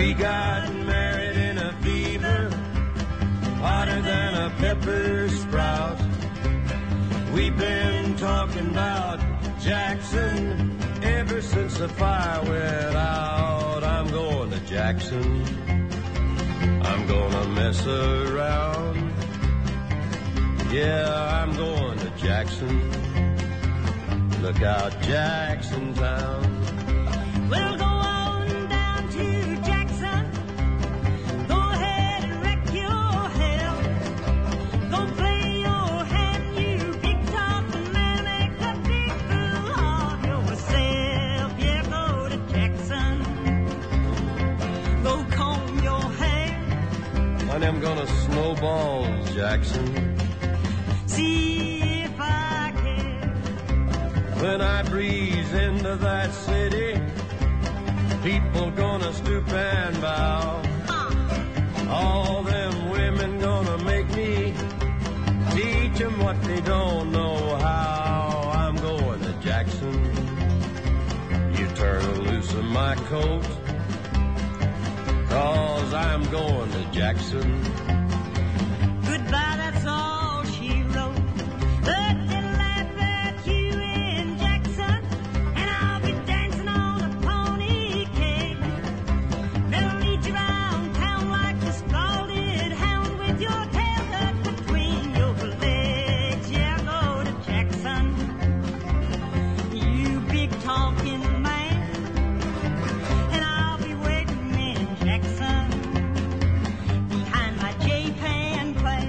We got married in a fever, hotter than a pepper sprout. We've been talking about Jackson ever since the fire went out. I'm going to Jackson, I'm gonna mess around. Yeah, I'm going to Jackson. Look out, Jackson Town. We'll go on down to Jackson. Go ahead and wreck your hell. Go play your hand, you big talking man. Make a big fool of yourself. Yeah, go to Jackson. Go comb your hair. Honey, I'm gonna snowball Jackson. See if I can. When I breeze into that city, people gonna stoop and bow. All them women gonna make me teach them what they don't know how. I'm going to Jackson. You turn loose of my coat, 'cause I'm going to Jackson. Goodbye, that's all she wrote. But they'll laugh at you in Jackson, and I'll be dancing on a pony cake. They'll lead you around town like a scalded hound with your tail tucked between your legs. Yeah, go to Jackson, you big talking man, and I'll be waiting in Jackson behind my J-Pan plan.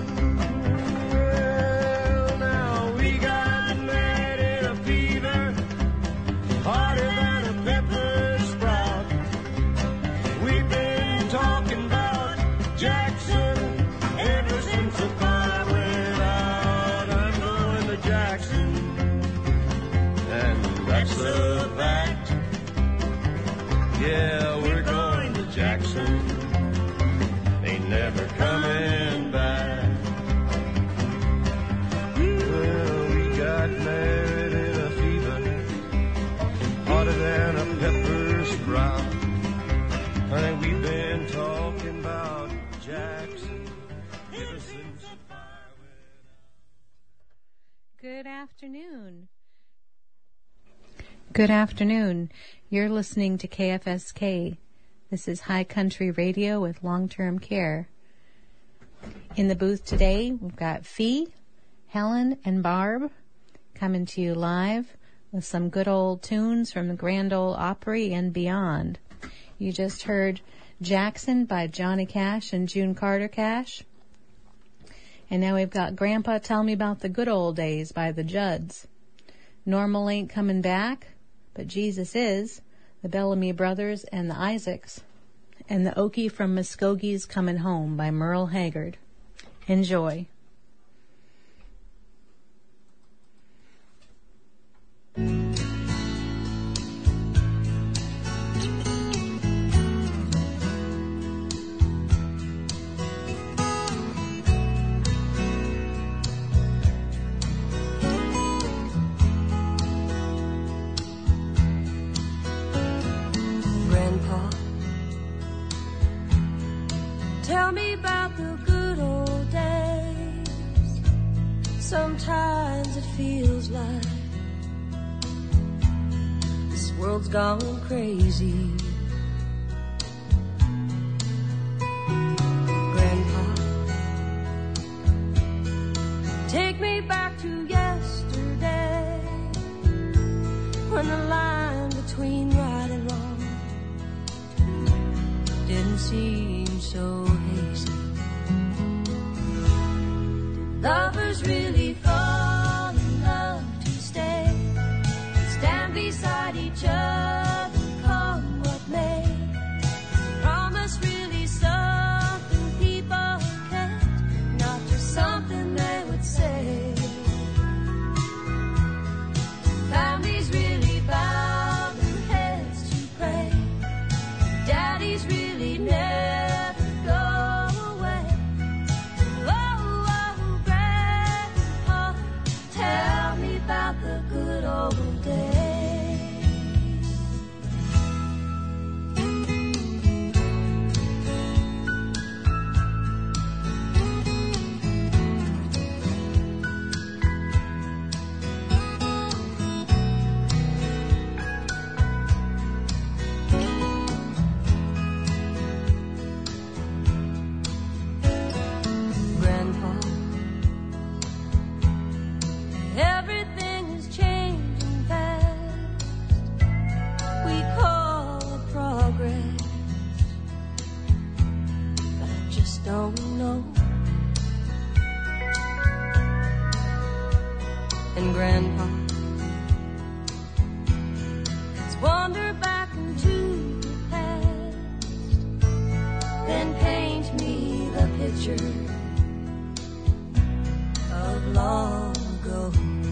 Well, now we got married in a fever, hotter than a pepper sprout. We've been talking about Jackson ever since the fire went out. I'm going to Jackson, and that's a fact. Yeah, we're going to Jackson. Ain't never coming back. Well, we got married in a fever, hotter than a pepper sprout. Honey, we've been talking about Jackson ever since the fire went out. Good afternoon. Good afternoon. You're listening to KFSK. This is High Country Radio with Long-Term Care. In the booth today, we've got Fee, Helen, and Barb coming to you live with some good old tunes from the Grand Ole Opry and beyond. You just heard Jackson by Johnny Cash and June Carter Cash. And now we've got Grandpa Tell Me About the Good Old Days by the Judds. Normal Ain't Coming Back, but Jesus Is, the Bellamy Brothers and the Isaacs, and the Okie from Muskogee's Coming Home by Merle Haggard. Enjoy. Grandpa, tell me about the good old days. Sometimes it feels like this world's gone crazy. Grandpa, take me back to yesterday, when the line between right and wrong didn't seem so hazy. Did lovers really fall in love to stay and stand beside each other, come what may? Is promise really something people kept, not just something they would say? Families really bow their heads to pray. Daddies really never go away. Oh, oh, Grandpa, and Grandpa. Let's wander back into the past, then paint me the picture of long ago.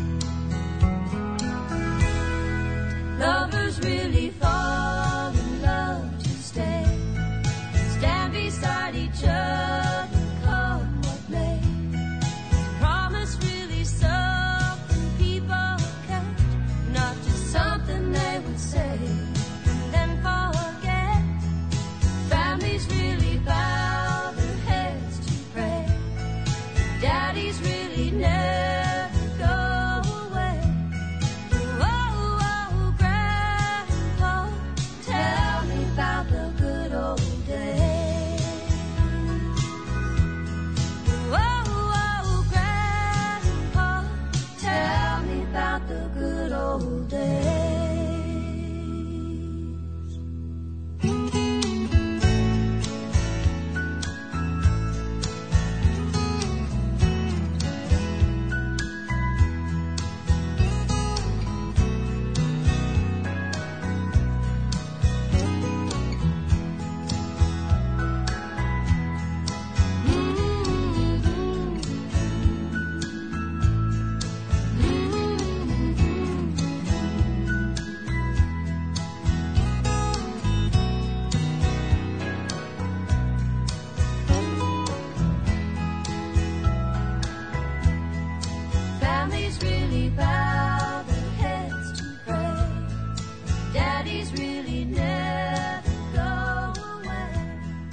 Lovers really fall in love to stay, stand beside each other, come what may. Promise really something people kept, not just something they would say and then forget. Families really bow their heads to pray. Daddies really never go away. Oh, oh, Grandpa, tell me about the good old days. Oh, oh, Grandpa, tell me about the good old days. Families really bow their heads to pray. Daddies really never go away.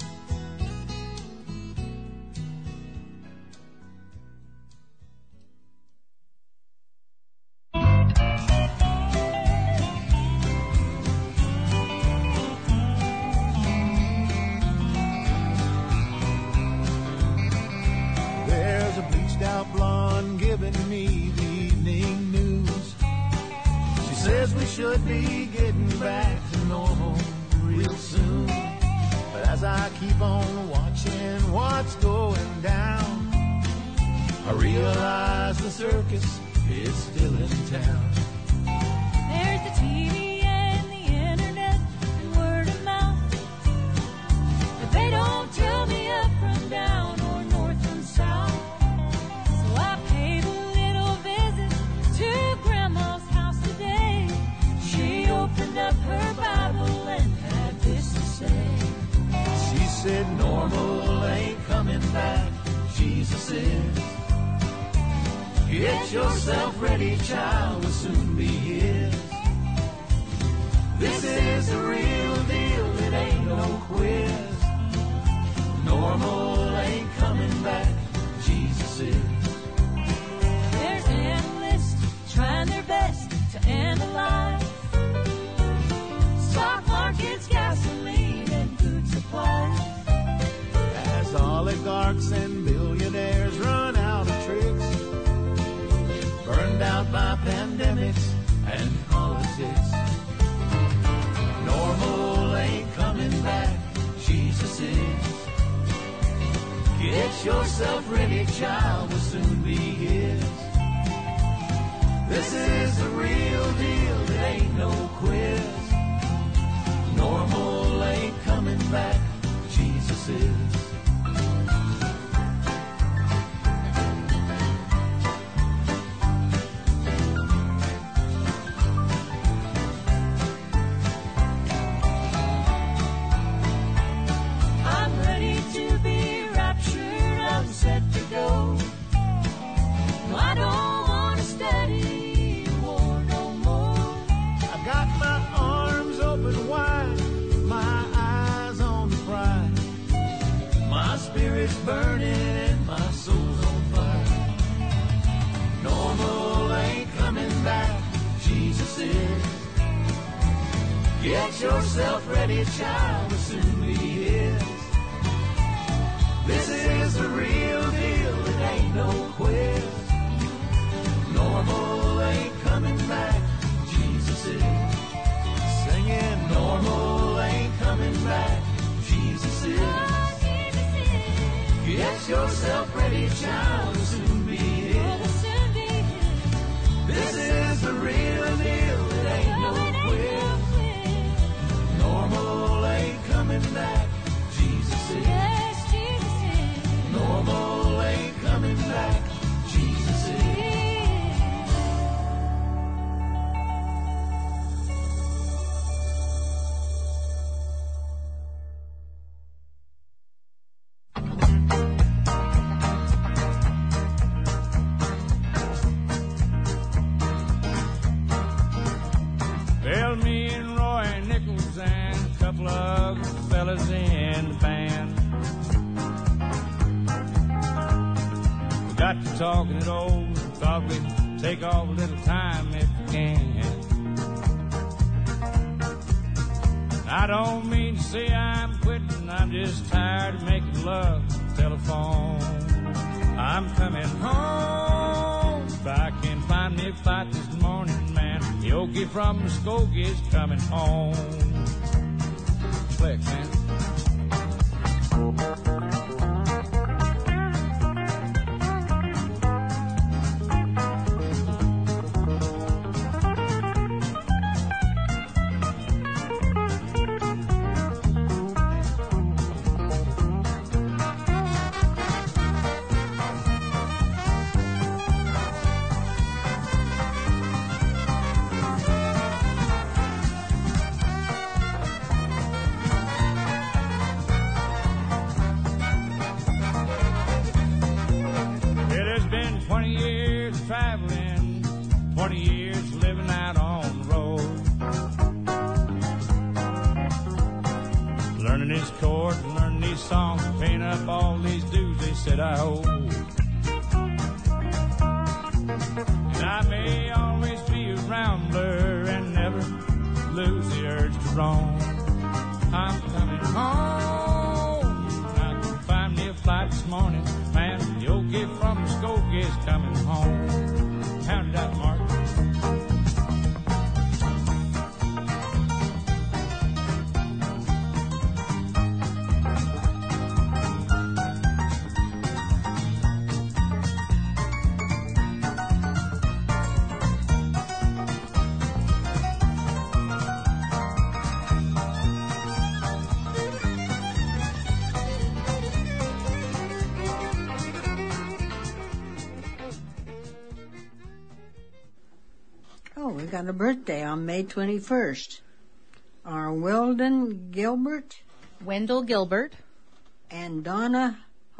There's a bleached out blonde giving me the evening news. She says we should be getting back to normal real soon. But as I keep on watching what's going down, I realize the circus is still in town. There's the TV and the internet and word of mouth, but they don't tell me up from down or north from south. So I paid a little visit to Grandma's house today. She opened up her Bible and had this to say. She said normal ain't coming back, Jesus says. Get yourself ready, child, will soon be his. This is the real deal, it ain't no quiz. Normal ain't coming back, Jesus is. There's analysts trying their best to analyze stock markets, gasoline, and food supplies. As oligarchs and billionaires run out of tricks, burned out by pandemics and politics. Normal ain't coming back, Jesus is. Get yourself ready, child, will soon be his. This is the real deal, it ain't no quiz. Normal ain't coming back, Jesus is. I'm ready to be raptured, I'm set to go. No, I don't want to study war no more. I got my arms open wide, my eyes on the prize. My spirit's burning and my soul's on fire. Normal ain't coming back, Jesus is. Get yourself ready, child, will soon be his. This is the real deal, it ain't no quiz. Normal ain't coming back, Jesus is. Singing normal ain't coming back, Jesus is. Get yourself ready, child, will soon be his. talking it over. Thought we'd take off a little time if we can. I don't mean to say I'm quitting, I'm just tired of making love on the telephone. I'm coming home, but I can't find me a fight this morning, man. Yogi from Muskoge's coming home. Slick, man. We got a birthday on May 21st. Our Wendell Gilbert, and Donna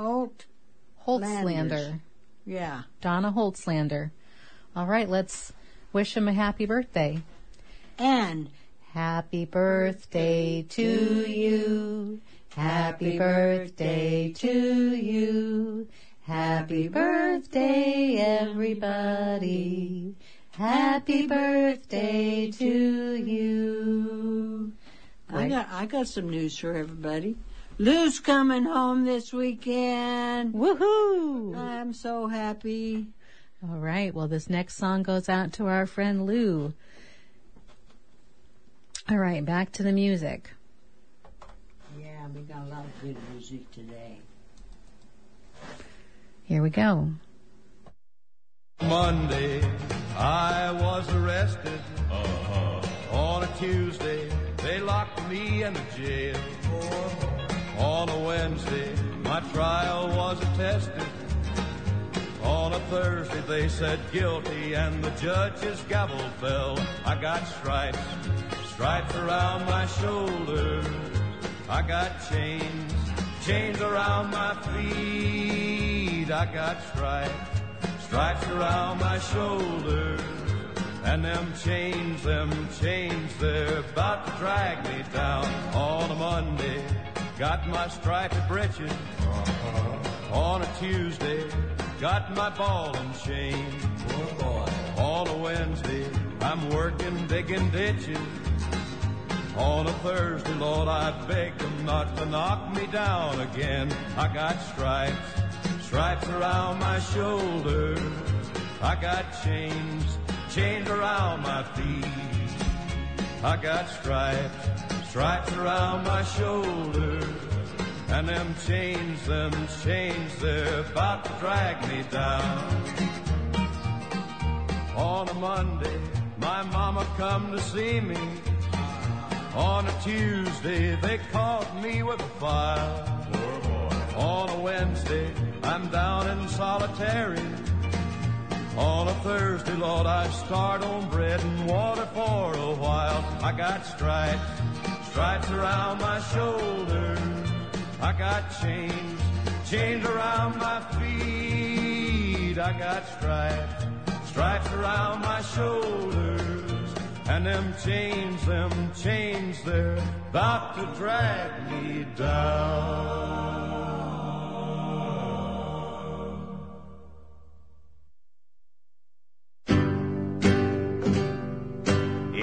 Holtzlander. Yeah. Donna Holtzlander. All right, let's wish him a happy birthday. And happy birthday to you. Happy birthday to you. Happy birthday, everybody. Happy birthday to you. I got some news for everybody. Lou's coming home this weekend. Woohoo! I'm so happy. All right. Well, this next song goes out to our friend Lou. All right. Back to the music. Yeah, we got a lot of good music today. Here we go. Monday, I was arrested. On a Tuesday, they locked me in the jail. On a Wednesday, my trial was attested. On a Thursday, they said guilty, and the judge's gavel fell. I got stripes around my shoulders. I got chains around my feet. I got stripes around my shoulders. And them chains, they're about to drag me down. On a Monday, got my striped breeches. On a Tuesday, got my ball and chain. On a Wednesday, I'm working digging ditches. On a Thursday, Lord, I beg them not to knock me down again. I got stripes around my shoulders. I got chains around my feet. I got stripes around my shoulders. And them chains, they're about to drag me down. On a Monday, my mama come to see me. On a Tuesday, they caught me with a file. On a Wednesday, I'm down in solitary. On a Thursday, Lord, I start on bread and water for a while. I got stripes around my shoulders. I got chains around my feet. I got stripes around my shoulders. And them chains, they're about to drag me down.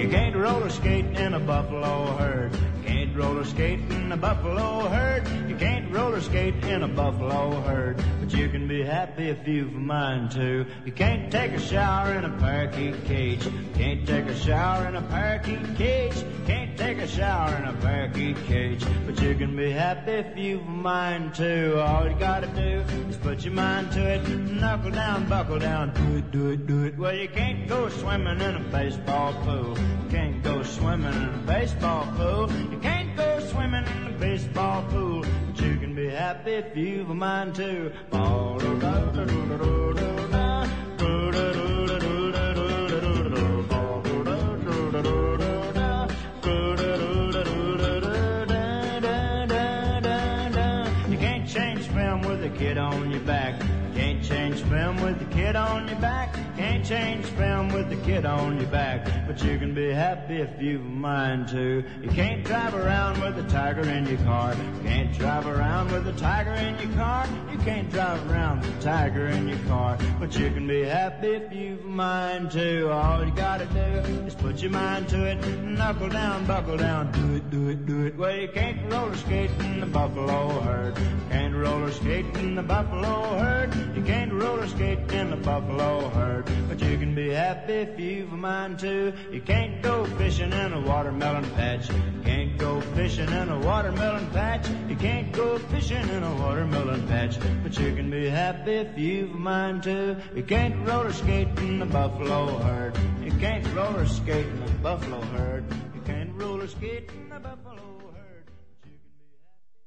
You can't roller skate in a buffalo herd. You can't roller skate in a buffalo herd. You can't roller skate in a buffalo herd. But you can be happy if you've a mind to. You can't take a shower in a parakeet cage. You can't take a shower in a parakeet cage. You can't take a shower in a parakeet cage. But you can be happy if you've a mind to. All you gotta do is put your mind to it. Knuckle down, buckle down, do it, do it, do it. Well, you can't go swimming in a baseball pool. You can't go swimming in a baseball pool. You can't go swimming in a baseball pool. But you can be happy if you've a mind to. You can't change film with a kid on your back. Can't change film with the kid on your back. Can't change film with the kid on your back. But you can be happy if you've a mind to. You can't drive around with a tiger in your car. You can't drive around with a tiger in your car. You can't drive around with a tiger in your car. But you can be happy if you've a mind to. All you gotta do is put your mind to it. Knuckle down, buckle down, do it, do it, do it. Well, you can't roller skate in the buffalo herd. Can't roller skate in the buffalo herd. You can't roller skate in the buffalo herd. But you can be happy if you've a mind to. You can't go fishing in a watermelon patch. You can't go fishing in a watermelon patch. You can't go fishing in a watermelon patch. But you can be happy if you've a mind to. You can't roller skate in the buffalo herd. You can't roller skate in the buffalo herd. You can't roller skate in the buffalo herd. But you can be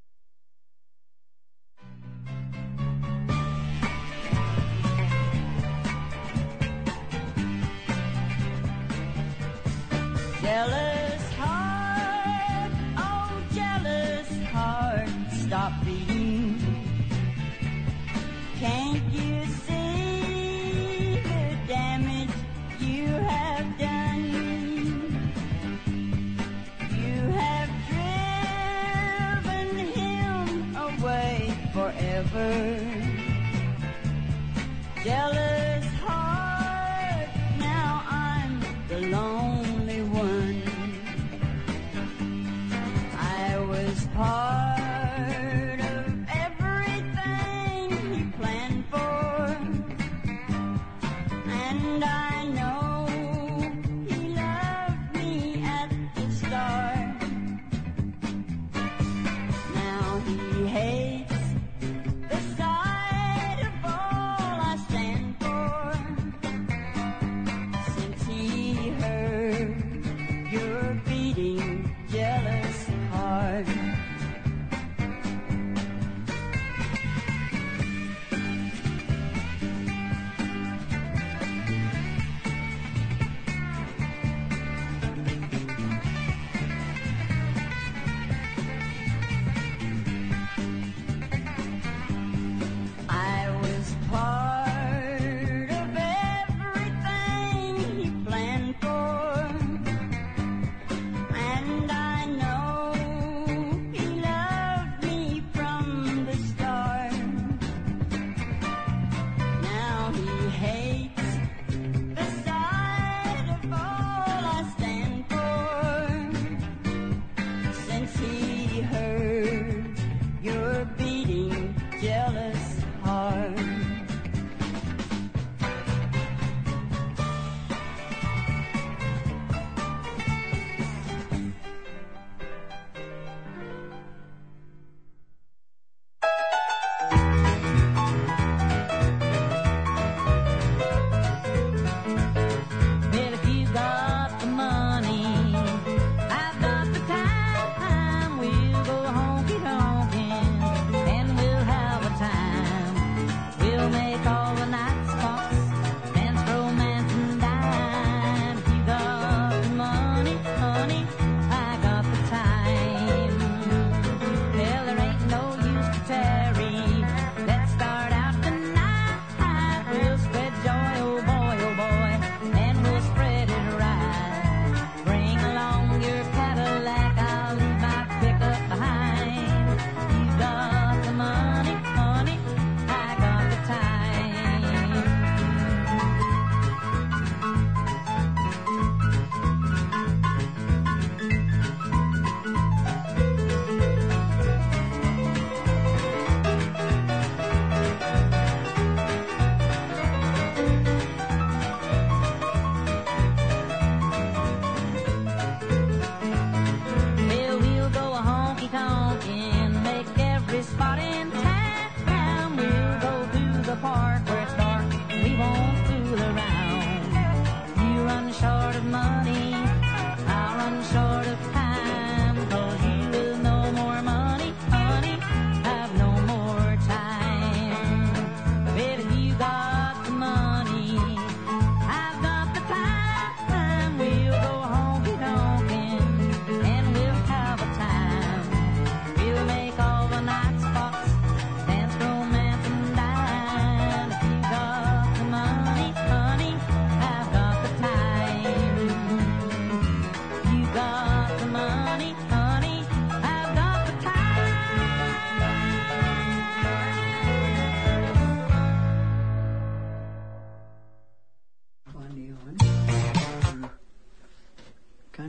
Jealous heart, oh jealous heart, stop beating. Can't you see the damage you have done? You have driven him away forever. Jealous heart, now I'm the lonely one.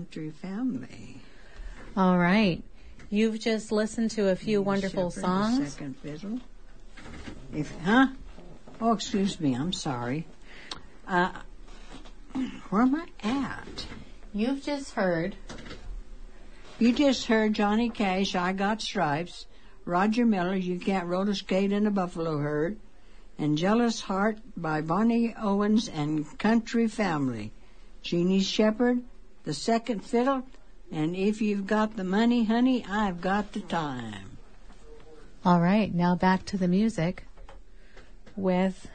Country Family. All right. You've just listened to a few wonderful Shepherd, songs. The second fiddle. Oh, excuse me. I'm sorry. Where am I at? You've just heard You just heard Johnny Cash, I Got Stripes, Roger Miller, You Can't Roller Skate in a Buffalo Herd, and Jealous Heart by Bonnie Owens and Country Family, Jeannie Shepherd, The Second Fiddle, and If You've Got the Money, Honey, I've Got the Time. All right, now back to the music with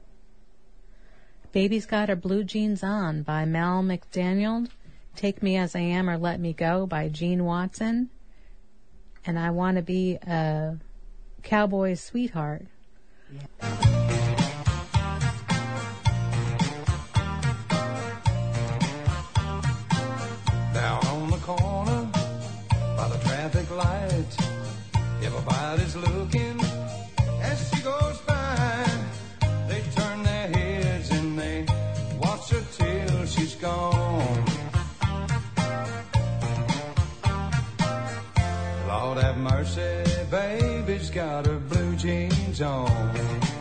Baby's Got Her Blue Jeans On by Mal McDaniel, Take Me As I Am or Let Me Go by Gene Watson, and I Want to Be a Cowboy Sweetheart. Down on the corner by the traffic light, everybody's looking as she goes by. They turn their heads and they watch her till she's gone. Lord have mercy, baby's got her blue jeans on.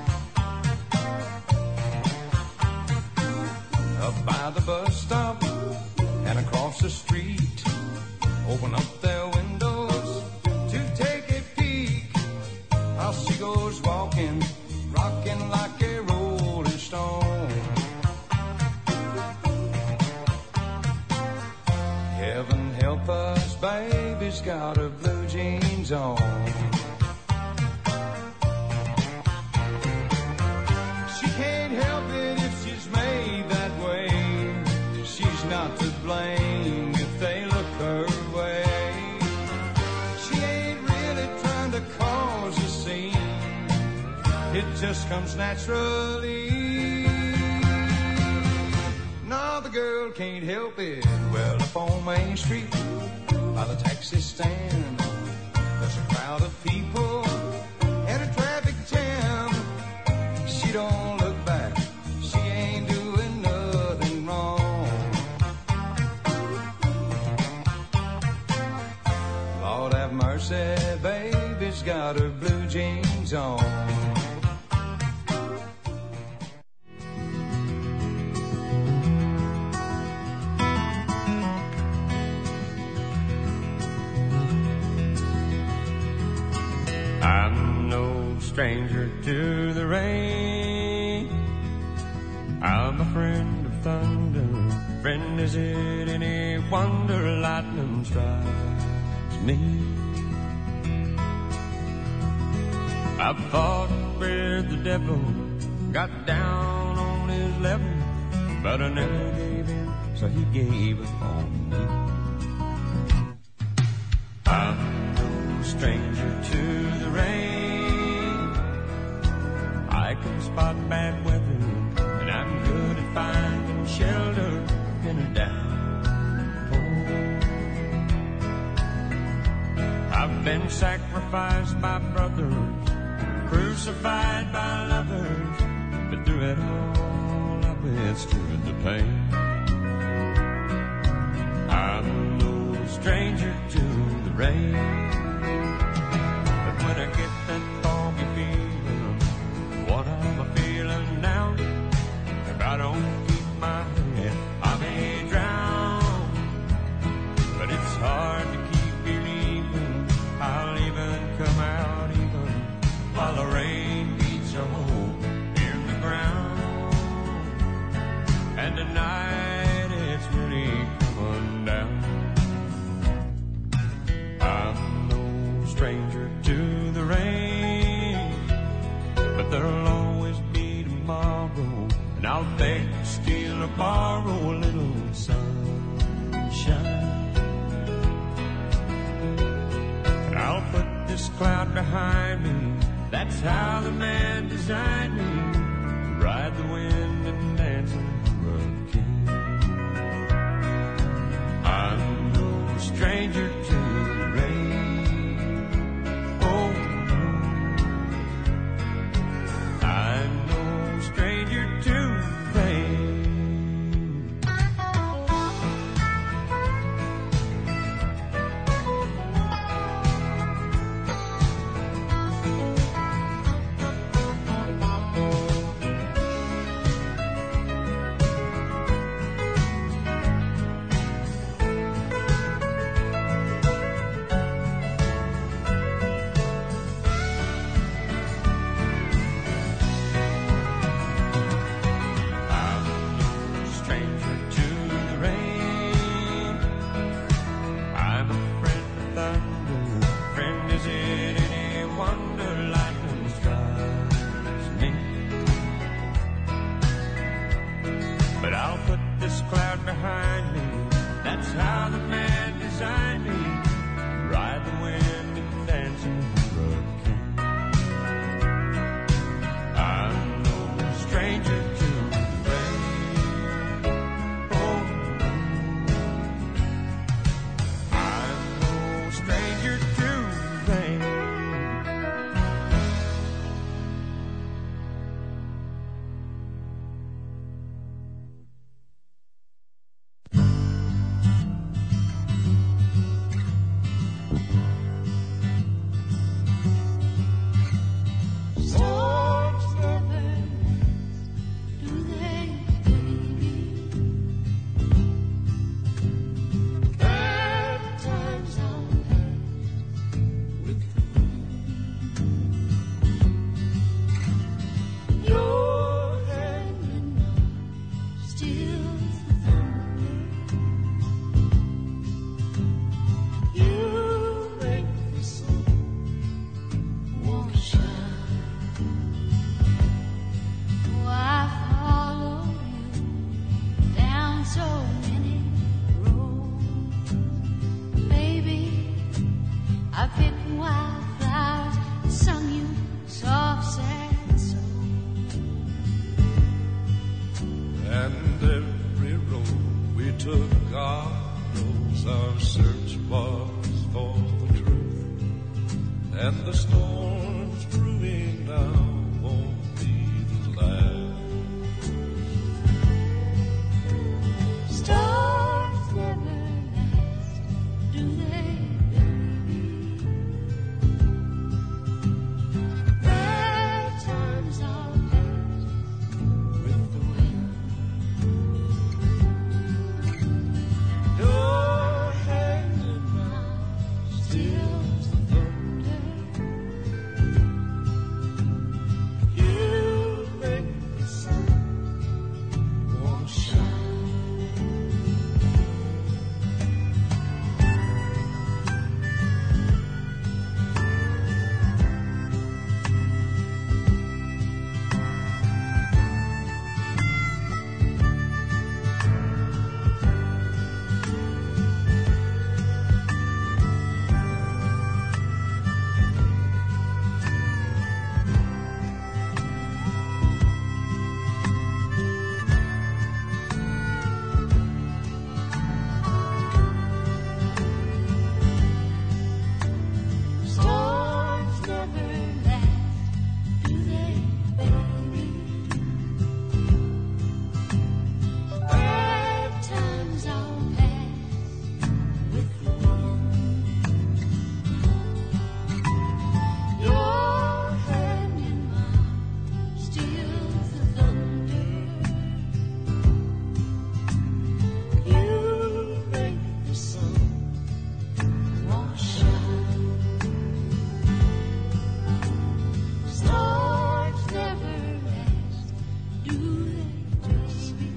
Up by the bus stop and across the street, open up their windows to take a peek. How she goes walking, rocking like a rolling stone. Heaven help us, baby's got her blue jeans on. She can't help it if she's made that way. She's not to blame if they look her way. She ain't really trying to cause a scene. It just comes naturally. No, the girl can't help it. Well, up on Main Street by the taxi stand, there's a crowd of people and a traffic jam. She don't look back, she ain't doing nothing wrong. Lord have mercy, baby's got her blue jeans on. I'm no stranger to the rain. I'm a friend of thunder. Friend, is it any wonder lightning strikes me? I fought with the devil, got down on his level, but I never gave in, so he gave up on me. I'm no stranger to the rain. I can spot bad weather, and I'm good at finding shelter in a downpour. I've been sacrificed by brothers, crucified by lovers, but through it all I withstood the pain. I'm no stranger to the rain. But when I get that foggy feeling, what am I feeling now? If I don't keep my head, I may drown. But it's hard to keep believing I'll even come out even while the rain beats a hole in the ground. And tonight it's really coming down. I'm no stranger to the rain, but there'll always be tomorrow, and I'll beg, steal, or borrow a little sunshine. And I'll put this cloud behind me. That's how the man designed me, to ride the wind and dance on the hurricane. I'm no stranger to the rain. Oh, no. I'm no stranger to the rain. took, God knows our search was for the truth. And the storms brewing now won't be the last. Stars never last, do they, baby? Bad times are past with the wind. Your hand in mine Stills the thunder. you make The sun one shine. Stars never last, do they, baby? Bad times are past with the wind. Your hand in mine steals the thunder. You make the sun won't shine. Stars never last, do they just be?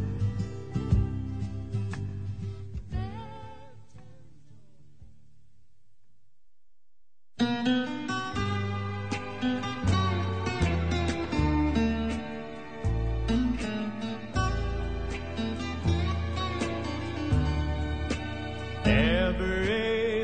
Every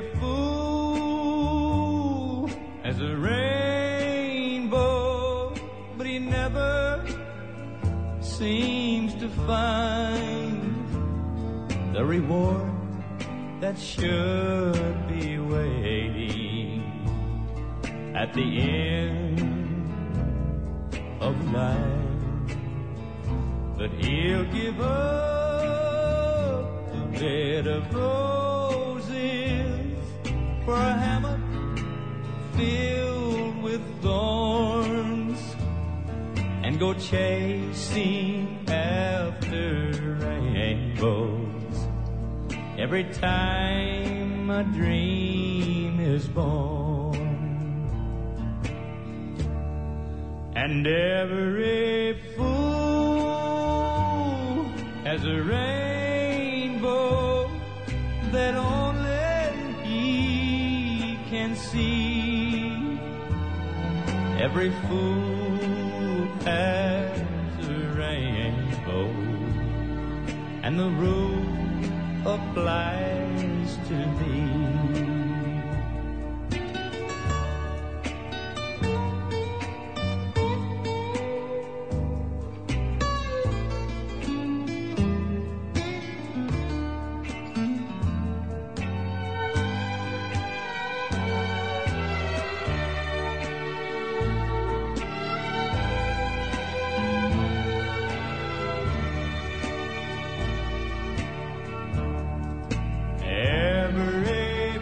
fool has a rainbow, but he never seems to find the reward that should be waiting at the end of life. But he'll give up the bed of roses for a hammock filled with thorns and go chasing after rainbows every time a dream is born. And every fool has a rainbow that only he can see. Every fool has a rainbow, and the rule applies to me. Every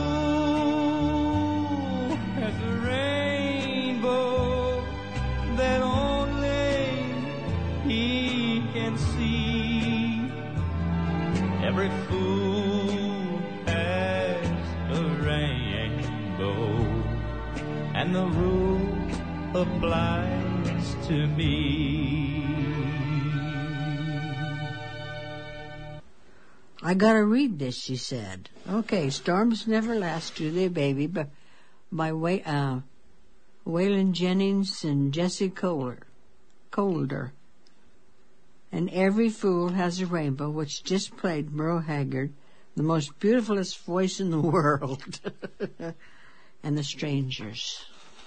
fool has a rainbow that only he can see. Every fool has a rainbow, and the rule applies to me. I gotta read this, she said. Okay, Storms Never Last, Do They, Baby, by Waylon Jennings and Jesse Colder. And Every Fool Has a Rainbow, which just played Merle Haggard, the most beautifulest voice in the world. And The Strangers.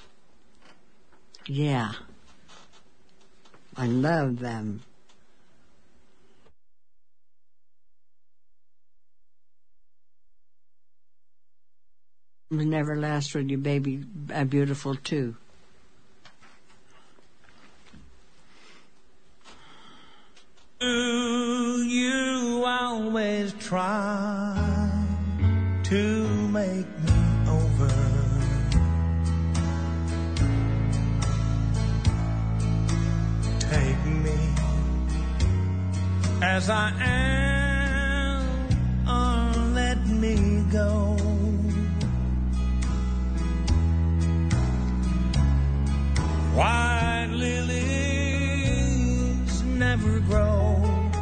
Yeah. I love them. Will never last with you, baby, beautiful too. You always try to make me over. Take me as I am, or let me go. White lilies never grow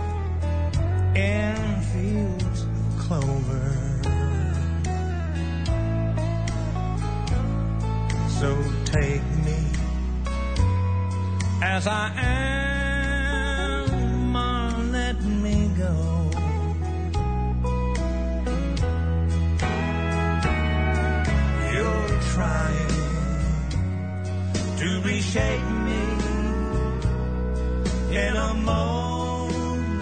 in fields of clover. So take me as I am, or let me go. You're trying to reshape me in a mold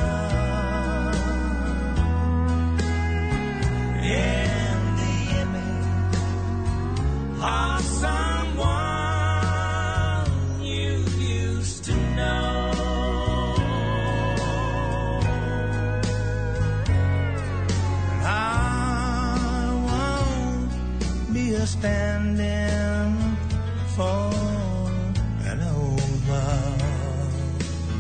in the image of someone you used to know. And I won't be a stand-in for an old love.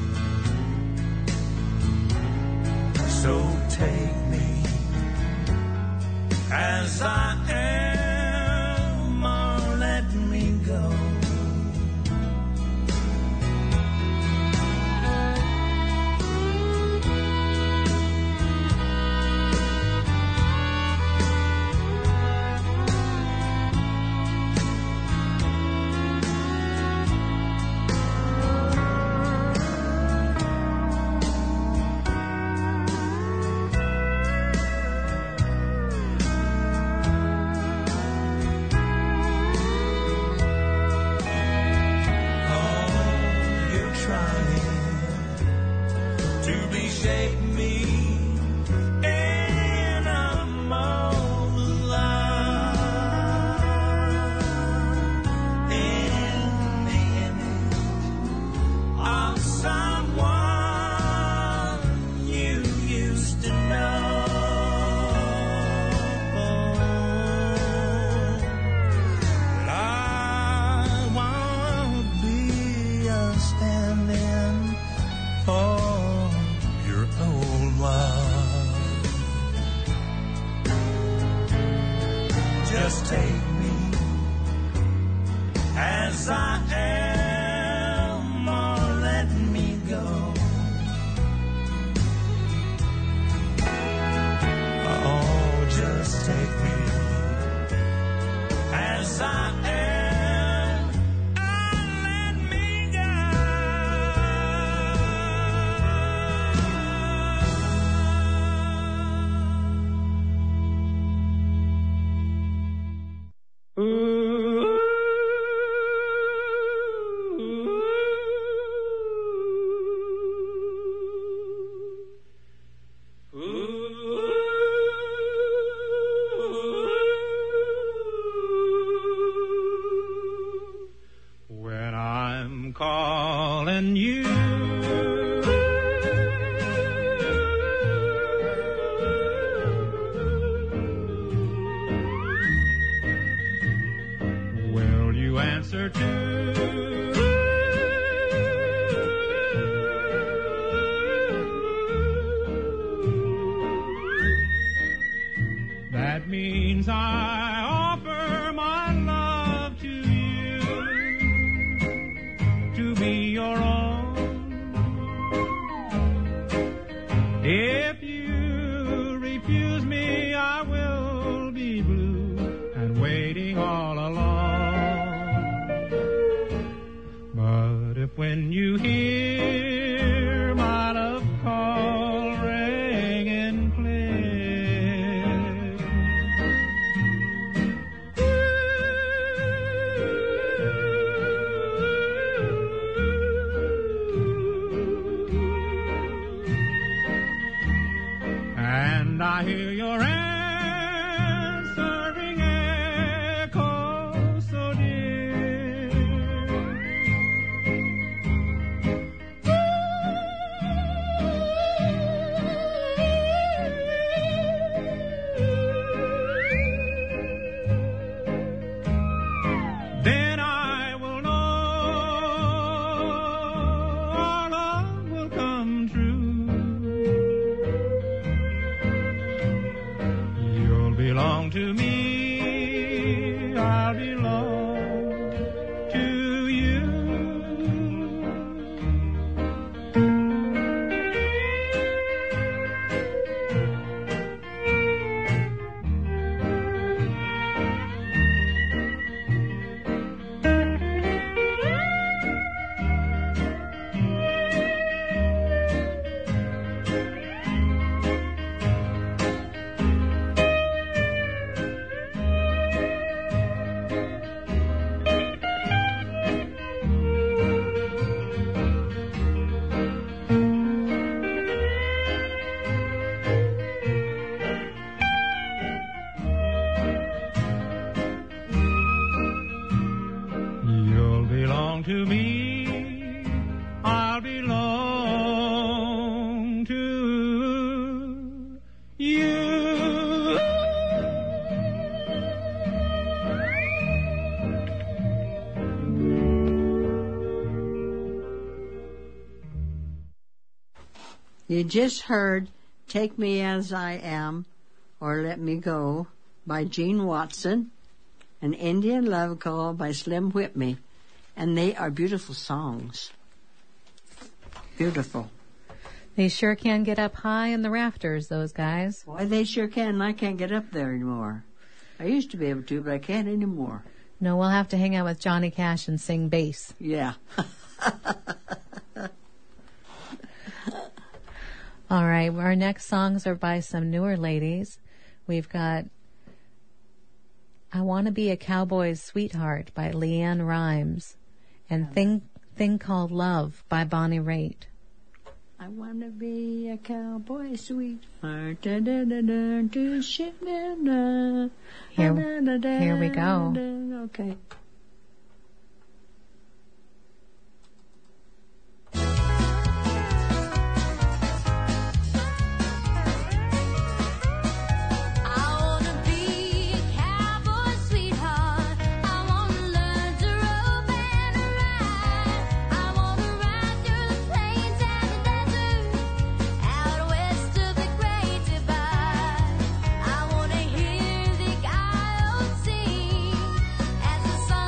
So take me as I am, or let me go. Just take me as I am, or let me go. Oh, just take me as I am, and let me go. When I'm calling you, will you answer too? That means I offer my love to you, to be your own. If you refuse me, I will be blue and waiting all alone. But if when you hear my love call ringing clear, and I hear your answering belong to me, I'll belong to you. You'll belong to me, I'll belong to you. You just heard Take Me As I Am or Let Me Go by Gene Watson, an Indian Love Call by Slim Whitney, and they are beautiful songs. Beautiful. They sure can get up high in the rafters, those guys. Why, they sure can, and I can't get up there anymore. I used to be able to, but I can't anymore. No, we'll have to hang out with Johnny Cash and sing bass. Yeah. All right, our next songs are by some newer ladies. We've got I Want to Be a Cowboy's Sweetheart by Leanne Rimes and Thing Called Love by Bonnie Raitt. I want to be a cowboy sweetheart. Da, da, da, da, do shit, da, da. Here we go. Okay. I wanna be a cowboy sweetheart. I wanna learn to rope and ride. I wanna ride through the plains and the desert, out west of the Great Divide. I wanna hear the coyotes sing as the sun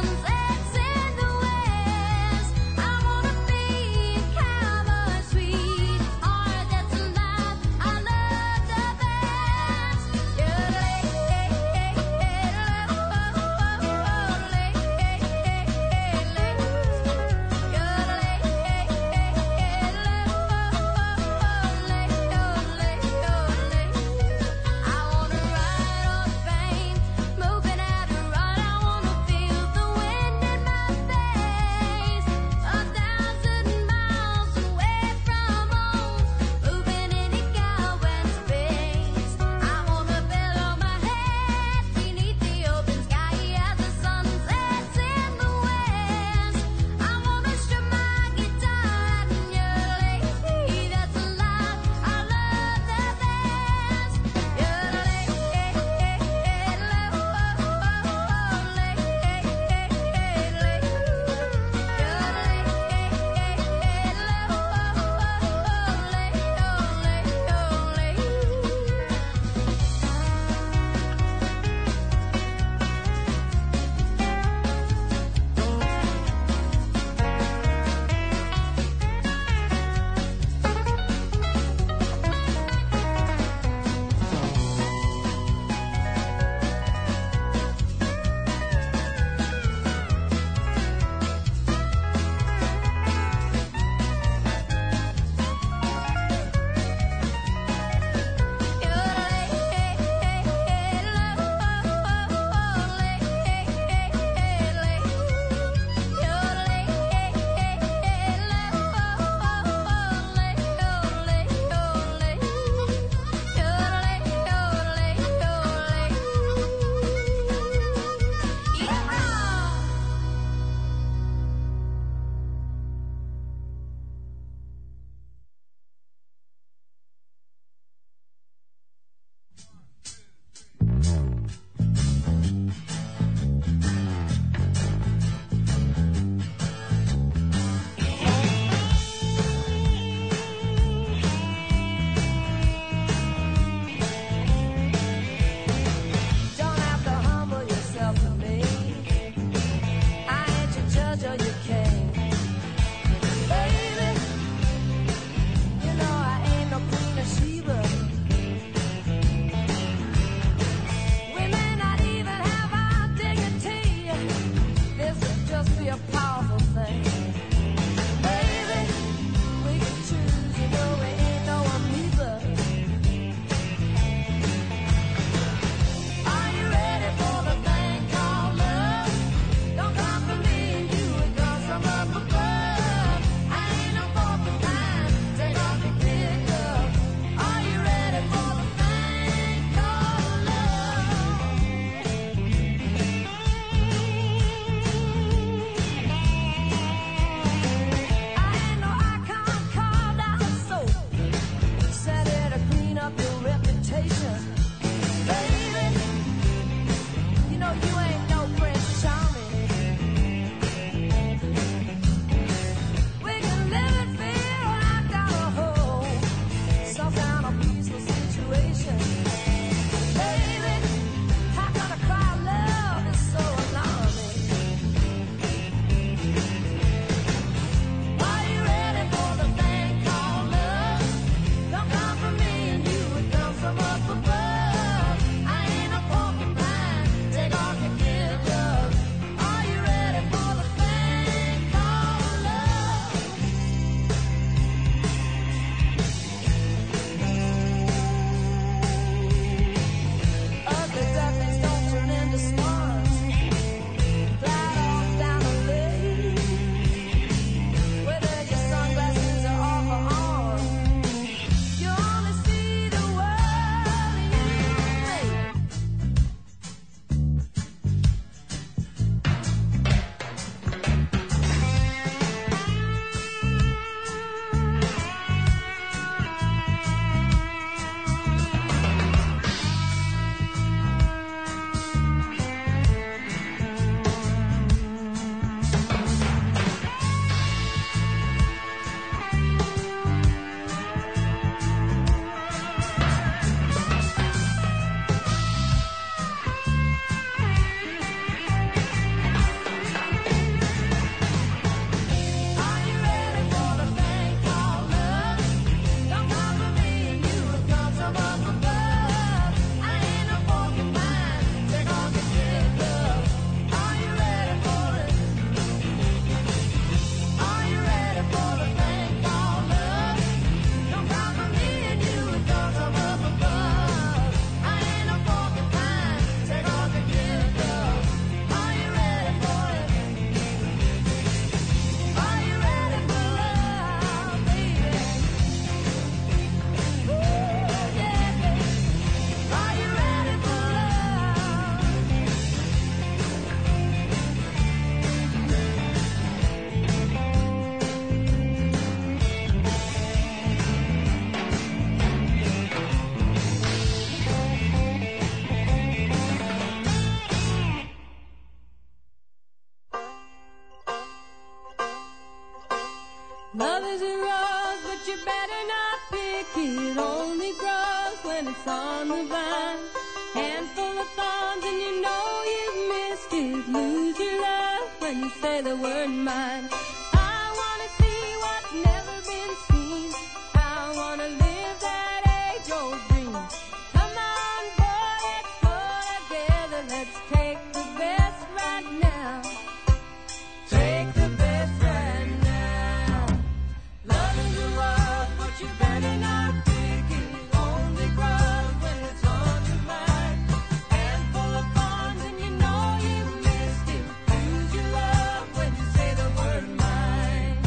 better not pick it. Only grows when it's on the vine. Handful of thorns and you know you've missed it. Lose your love when you say the word mine. I wanna see what's never been seen. I wanna live that age-old dream. Come on, boy, let's go together. Let's take the best right now. Take the best right now. Love is a rose, but you better not pick it. Only grows when it's on your mind. Handful of thorns and you know you've missed it. Lose your love when you say the word mine.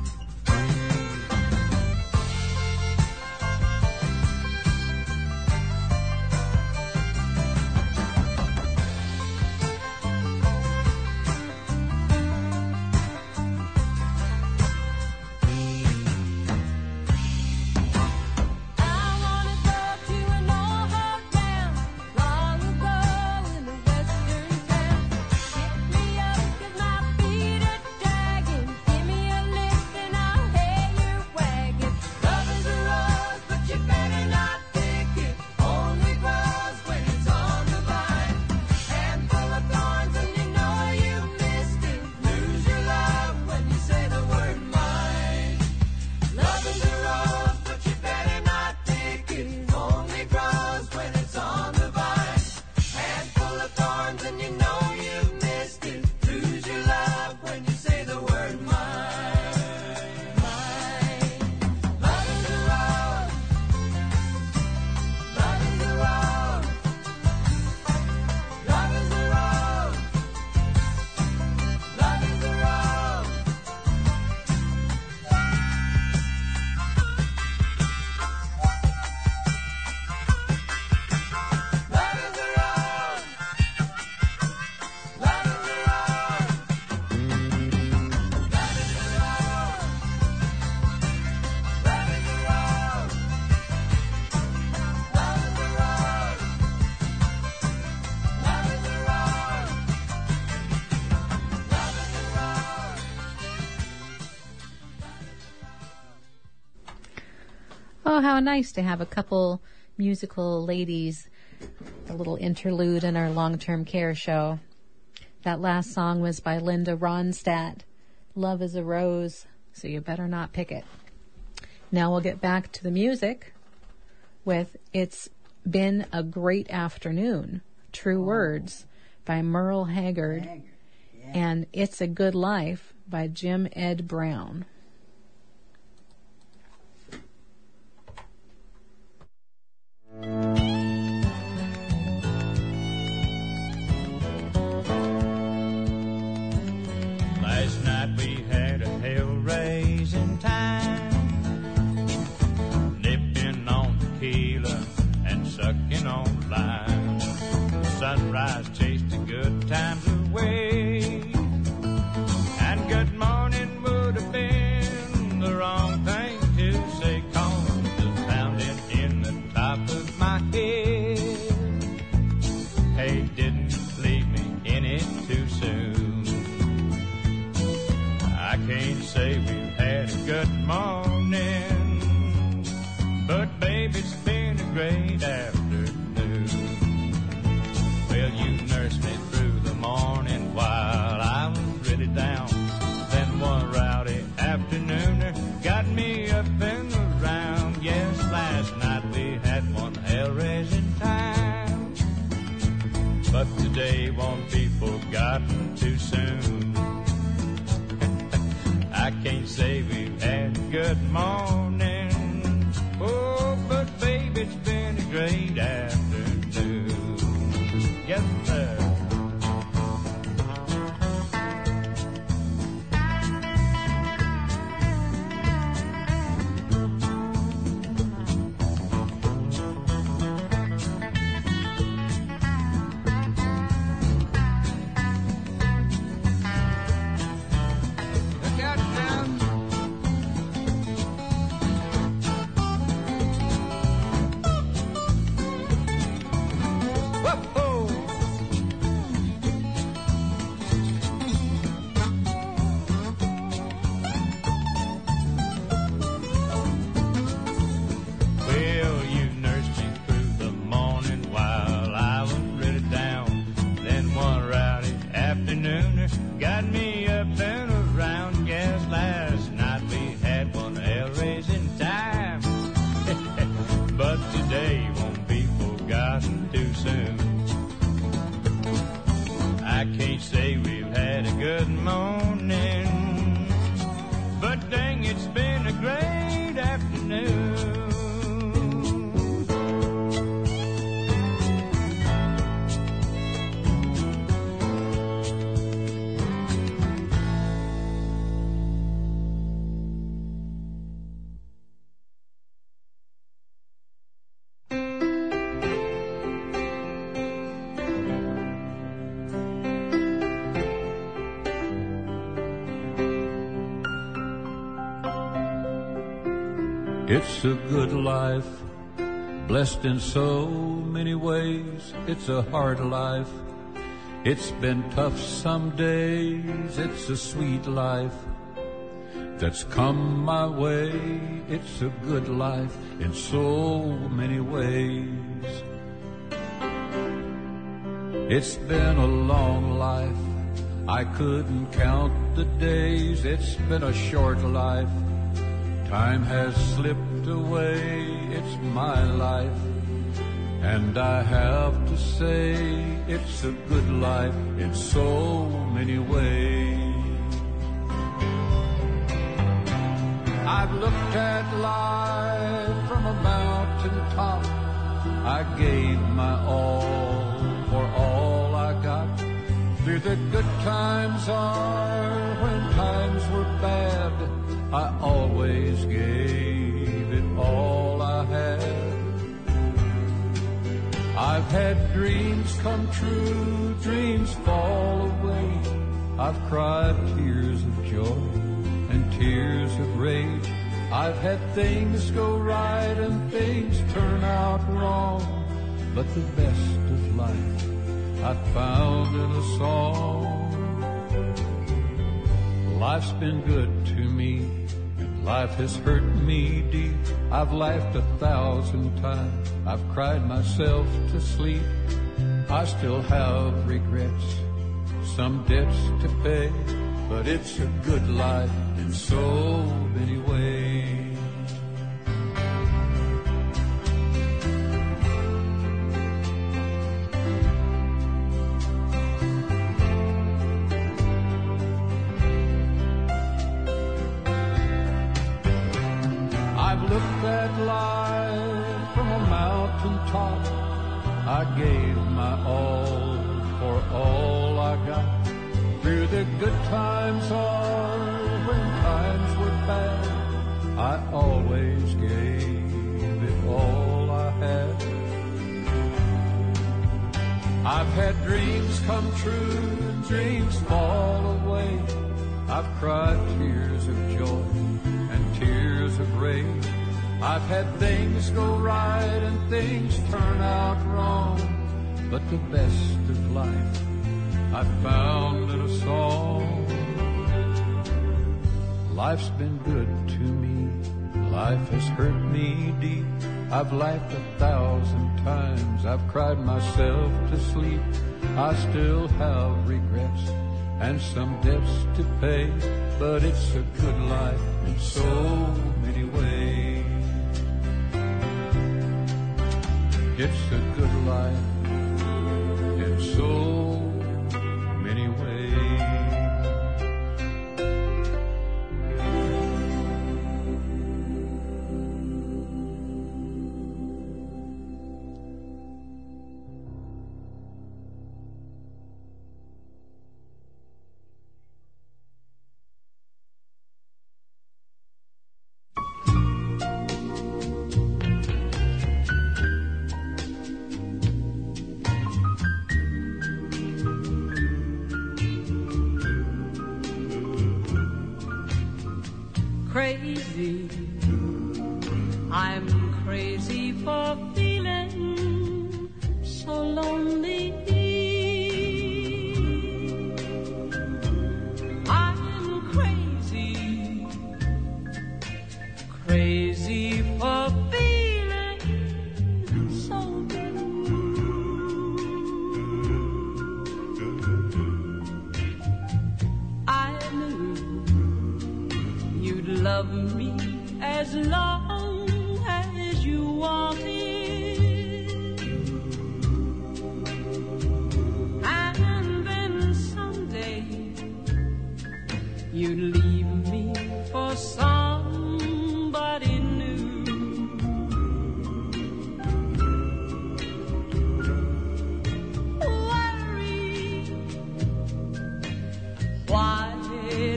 I wanna go to an old hotel long ago in a western town. Pick me up 'cause my feet are dragging. Give me a lift and I'll hail your wagon. Love is a rose, but you better not pick it. Only grows when it's on the vine. Handful of thorns and you know you've missed it. Lose your love when you say the word mine. Love is a rose, but you better not pick it. Only grows when it's on the vine. Handful of thorns and you know you've missed it. Lose your love when you say the word mine. Mine. Love is a rose. Love is a rose. Love is a rose. Love is a rose. Love is a rose. Love is a rose. Love is a rose. Love is a rose. Love is a rose. Love is a rose. Love is a rose. Oh, how nice to have a couple musical ladies, a little interlude in our long-term care show. That last song was by Linda Ronstadt, Love is a Rose, so you better not pick it. Now we'll get back to the music with It's Been a Great Afternoon, True Words by Merle Haggard, and It's a Good Life by Jim Ed Brown. Last night we had a hell-raising time, nipping on tequila and sucking on lime. Sunrise chased the good times away, and good morning would have been the wrong thing to say, 'cause the pounding in the top of my head, hey, didn't leave me in it too soon. I can't say we've had a good morning, but babe, it's been a great afternoon. Well, you nursed me through the morning while I was really down. Then one rowdy afternooner got me up and around. Yes, last night we had one hell-raising time, but today won't be forgotten too soon. I can't say we've had a good morning, oh, but babe, it's been a great afternoon. Yes, sir. Look out now. too soon. I can't say we've had a good morning, but dang, it's been a great afternoon. It's a good life, blessed in so many ways. It's a hard life, it's been tough some days. It's a sweet life that's come my way. It's a good life in so many ways. It's been a long life, I couldn't count the days. It's been a short life, time has slipped away. It's my life, and I have to say it's a good life in so many ways. I've looked at life from a mountain top. I gave my all for all I got. Through the good times or when times were bad, I always gave it all I had. I've had dreams come true, dreams fall away. I've cried tears of joy and tears of rage. I've had things go right and things turn out wrong, but the best of life I found in a song. Life's been good to me, and life has hurt me deep. I've laughed 1,000 times, I've cried myself to sleep. I still have regrets, some debts to pay, but it's a good life in so many ways. Looked at life from a mountain top. I gave my all for all I got. Through the good times or when times were bad, I always gave it all I had. I've had dreams come true, dreams fall away. I've cried tears of joy and tears of rage. I've had things go right and things turn out wrong, but the best of life I found in a song. Life's been good to me, life has hurt me deep. I've laughed 1,000 times, I've cried myself to sleep. I still have regrets and some debts to pay, but it's a good life in so many ways. It's a good life in so many ways. Crazy, I'm crazy for feeling so lonely. I'm crazy, crazy for feeling so blue. I knew you'd love me as long as you wanted.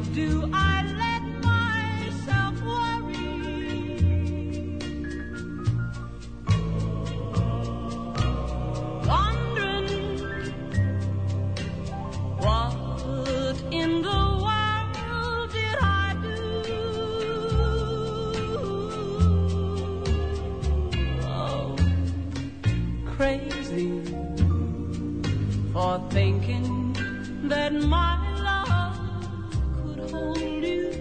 do I let myself worry? Wondering what in the world did I do? Oh, crazy for thinking that my love could hold you.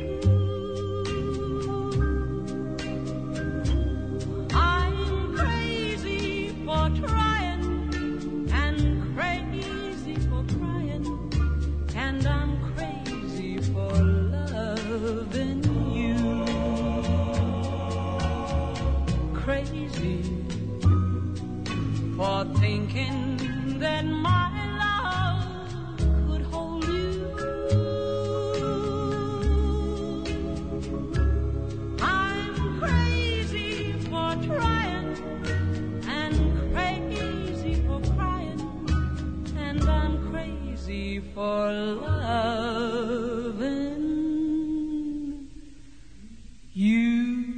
I'm crazy for trying and crazy for crying, and I'm crazy for loving you. Crazy for thinking that my love could hold you. I'm crazy for trying and crazy for crying, and I'm crazy for loving you.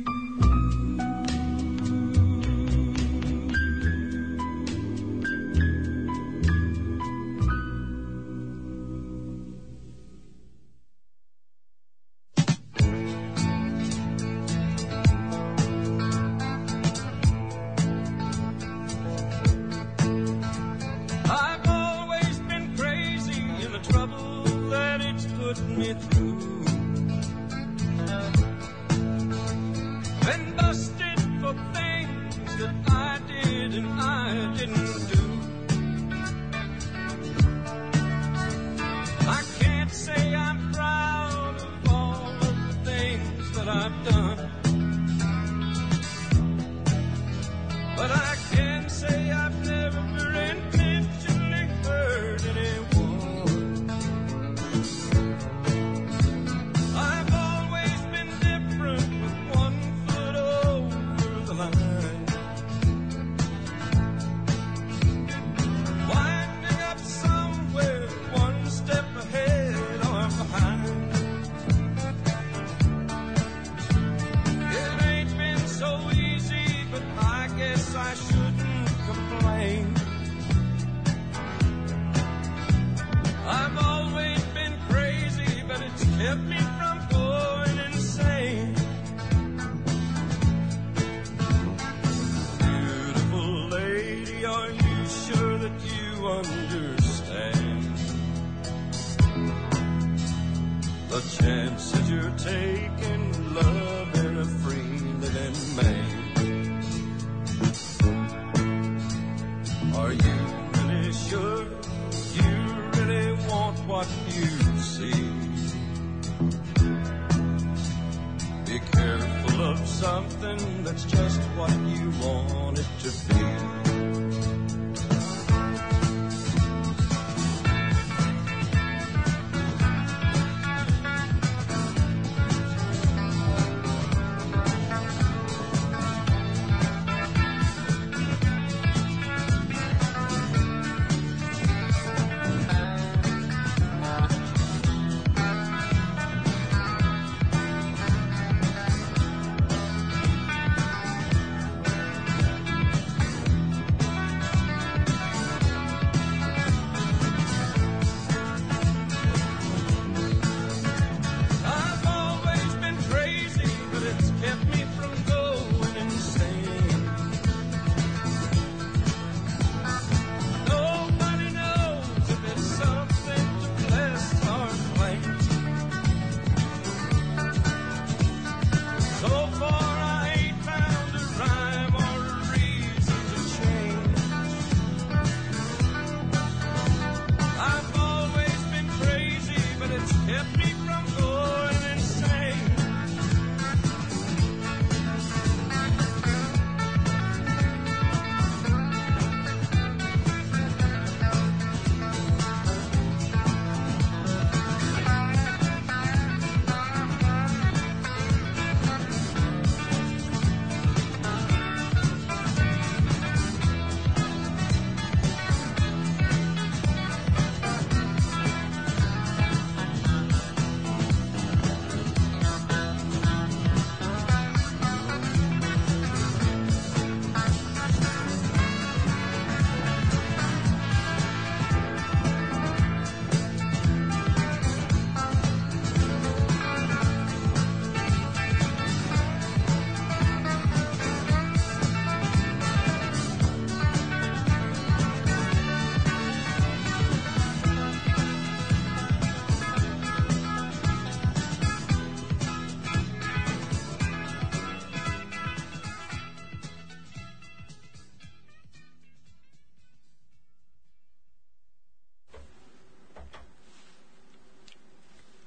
I've always been crazy in the trouble that it's put me through. Been busted for things that I did and I didn't do. I can't say I'm proud of all of the things that I've done, but I can say I've never intentionally hurt anyone. I've always been different with one foot over the line, winding up somewhere one step ahead or behind. It ain't been so easy, but I guess I shouldn't complain. I've always been crazy, but it's kept me from going insane. Beautiful lady, are you sure that you understand the chances you're taking, loving a free living man? Are you really sure you really want what you see? Be careful of something that's just what you want it to be.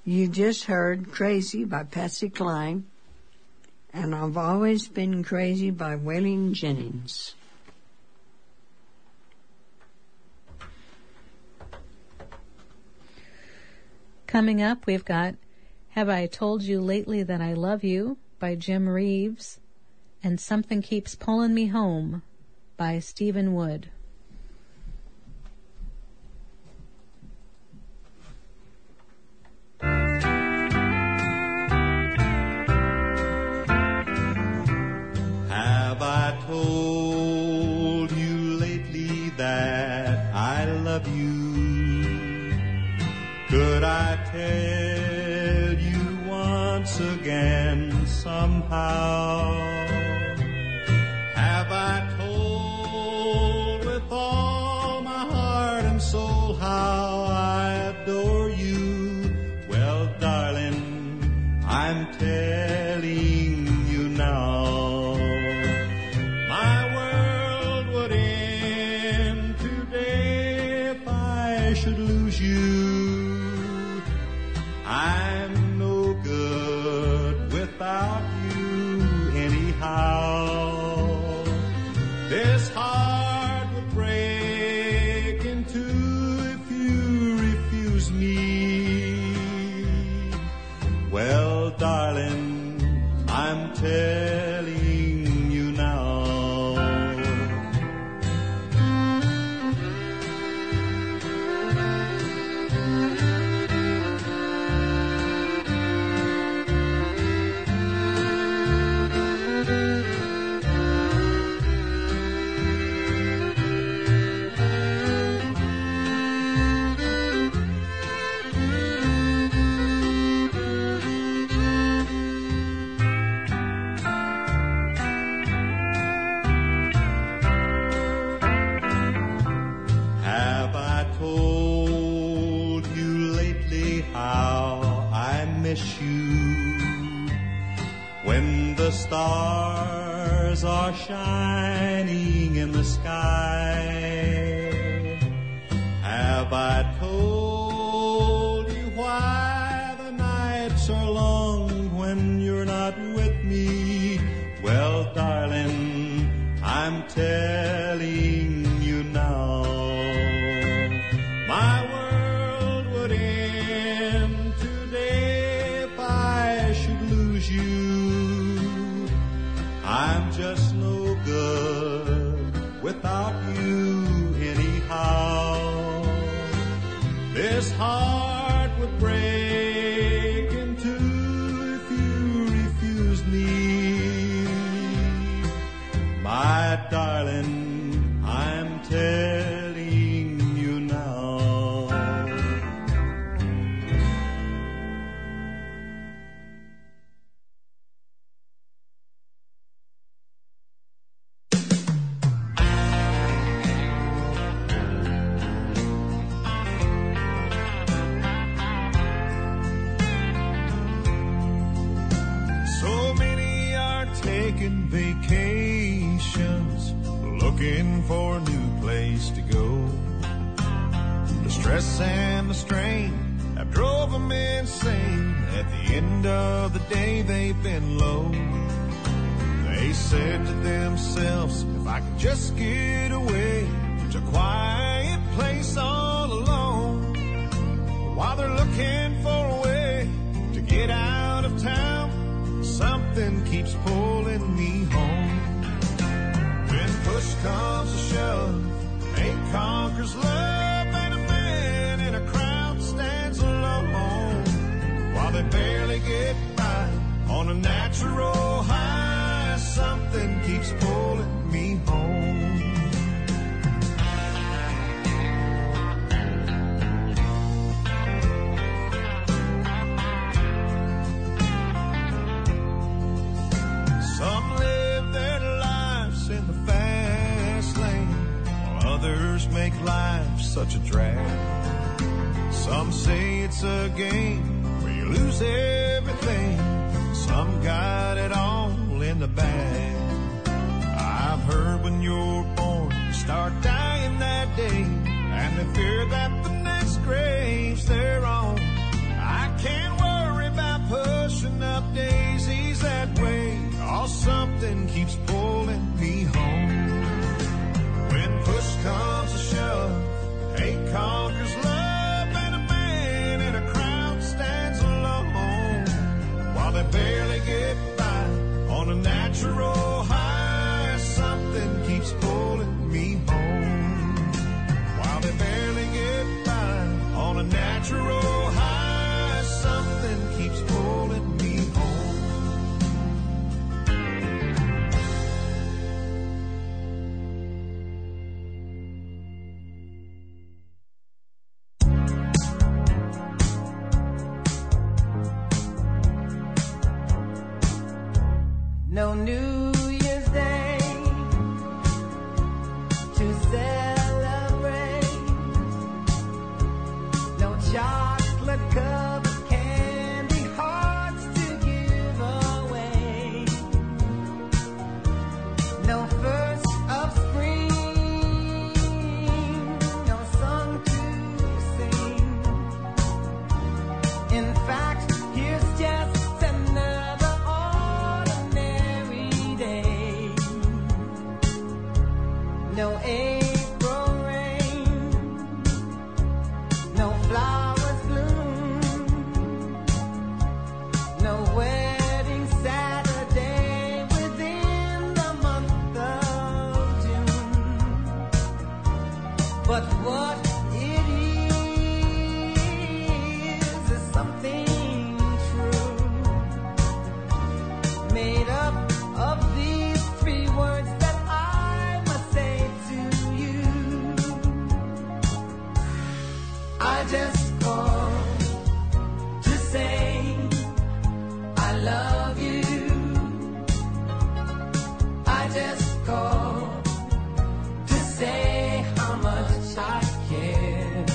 You just heard Crazy by Patsy Cline, and I've Always Been Crazy by Waylon Jennings. Coming up, we've got Have I Told You Lately That I Love You by Jim Reeves and Something Keeps Pulling Me Home by Stephen Wood. Have I told you lately that I love you? Could I tell you once again somehow? Have I told with all my heart and soul how I adore you? Well, darling, I'm telling you now. My world would end today if I should lose you. I'm no good without you anyhow. This heart would break in two if you refuse me. Well, darling, I'm telling you now. Have I told you lately how I miss you? When the stars are shining in the sky, have I told you why the nights are long when you're not with me? Well, darling, I'm telling you now. My world would end today if I should lose you. I'm just no good without you anyhow. This heart would break in two if you refused me. My darling, I'm telling you now. So many are taking vacations, looking for a new place to go. The stress and the strain have drove them insane. At the end of the day, they've been low. They said to themselves, if I could just get away to a quiet place all alone. While they're looking for a way to get out of town, something keeps pulling me home. When push comes to shove, hate conquers love, and a man in a crowd stands alone. While they barely get by on a natural high, something keeps pulling me home. Some live their lives in the fast lane, while others make life such a drag. Some say it's a game where you lose everything. Some got it all in the bag. I've heard when you're born, you start dying that day, and they fear that the next grave's their own. I can't But what it is something true, made up of these three words that I must say to you. I just called to say I love you. I just called to say how much I care.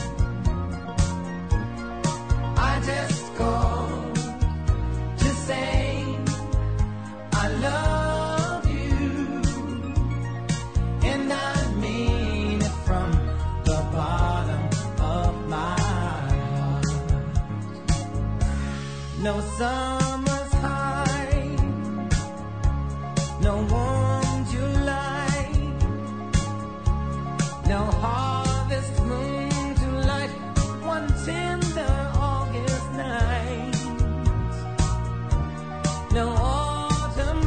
I just called to say I love you, and I mean it from the bottom of my heart. No summer's high, no warm July, no harvest moon to light one tender August night, no autumn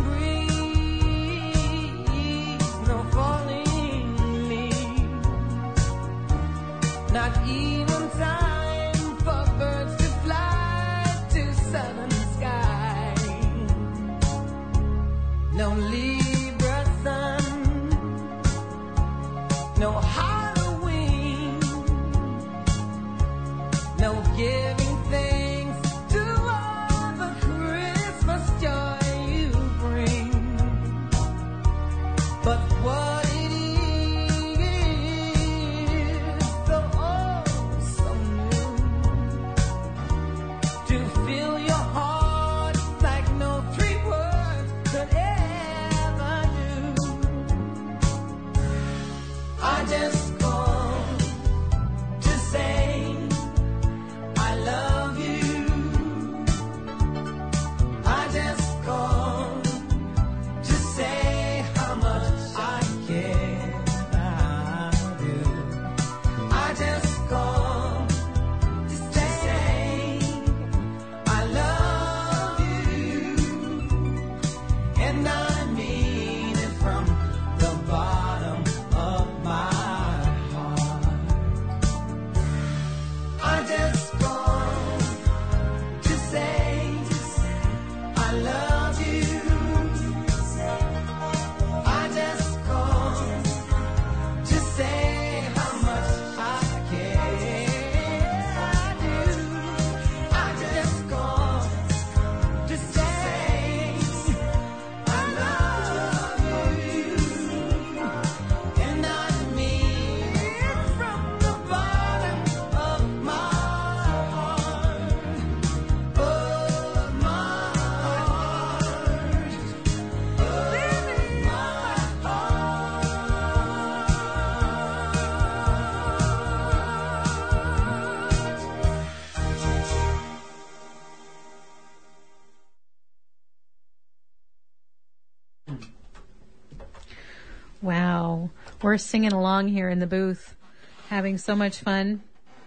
breeze, no falling leaves, not even time for birds to fly to southern sky, no Libra sun, no Halloween, no giving thanks to all the Christmas joy you bring. But what it is, so oh, so new, to fill your heart like no three words could ever do. I just called to say I love you. I just called to say how much I care. I do. I just called to say I love you, and I mean it from the bottom of my heart. I just called to say I love you. I just called to say how much I care. I do. I just called to say I love you, and I mean it from the bottom of my heart, of my heart, of my Wow. We're singing along here in the booth, having so much fun.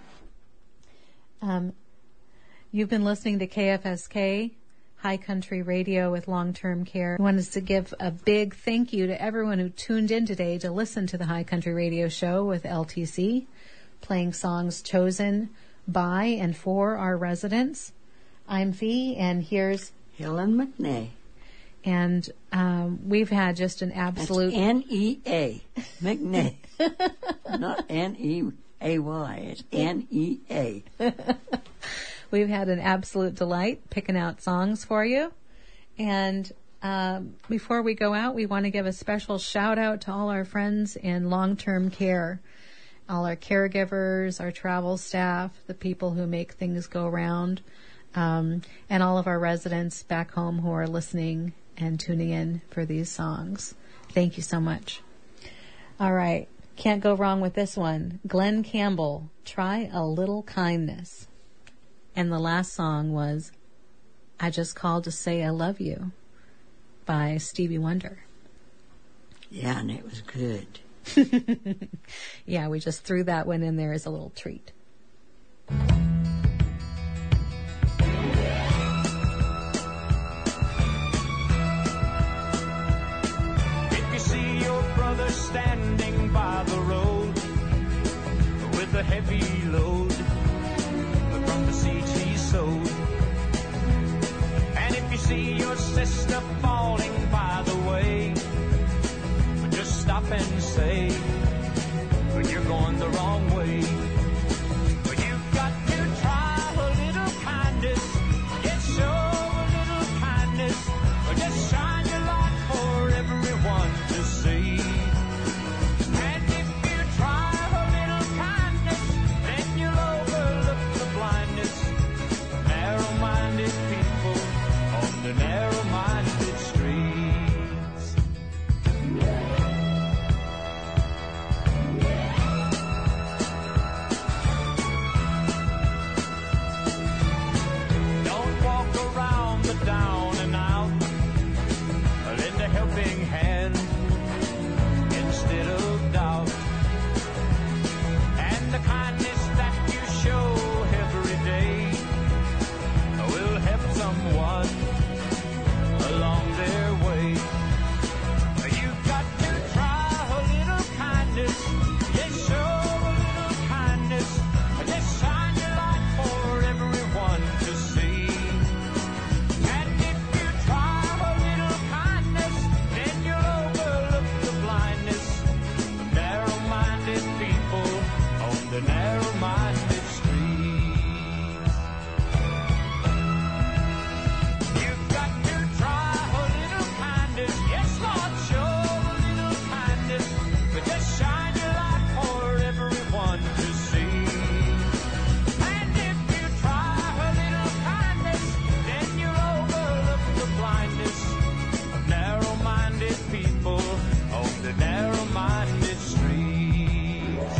You've been listening to KFSK, High Country Radio with Long-Term Care. I wanted to give a big thank you to everyone who tuned in today to listen to the High Country Radio Show with LTC, playing songs chosen by and for our residents. I'm Fee, and here's Helen McNay. And we've had just an absolute... That's N-E-A. McNay. Not N-E-A-Y. It's N-E-A. We've had an absolute delight picking out songs for you. And before we go out, we want to give a special shout out to all our friends in long-term care, all our caregivers, our travel staff, the people who make things go round, and all of our residents back home who are listening and tuning in for these songs. Thank you so much. All right. Can't go wrong with this one. Glenn Campbell, Try a Little Kindness. And the last song was I Just Called to Say I Love You by Stevie Wonder. Yeah, and it was good. Yeah, we just threw that one in there as a little treat. If you see your brother standing by the road, say, but you're going the wrong way. But you've got to try a little kindness. Just show a little kindness. Or just shine your light for everyone to see. And if you try a little kindness, then you'll overlook the blindness of narrow-minded people on the narrow-minded streets. Don't walk around the down and out. Lend a helping hand instead of doubt. And the kindness that you show every day will help someone along their way. You've got to try a little kindness. Yes, show a little kindness. Just shine your light for everyone to see. And if you try a little kindness, then you'll overlook the blindness of narrow-minded people on the narrow-minded streets. You've got to try a little kindness. Yes, Lord, show a little kindness. But just shine your light for everyone to see. And if you try a little kindness, then you'll overlook the blindness of narrow-minded people on the narrow-minded streets.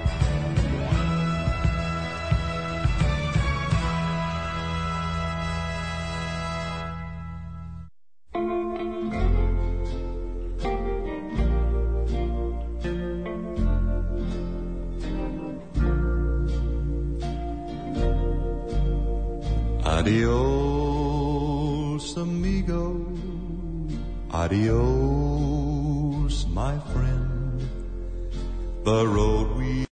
Adios, amigo. Adios, my friend. The road we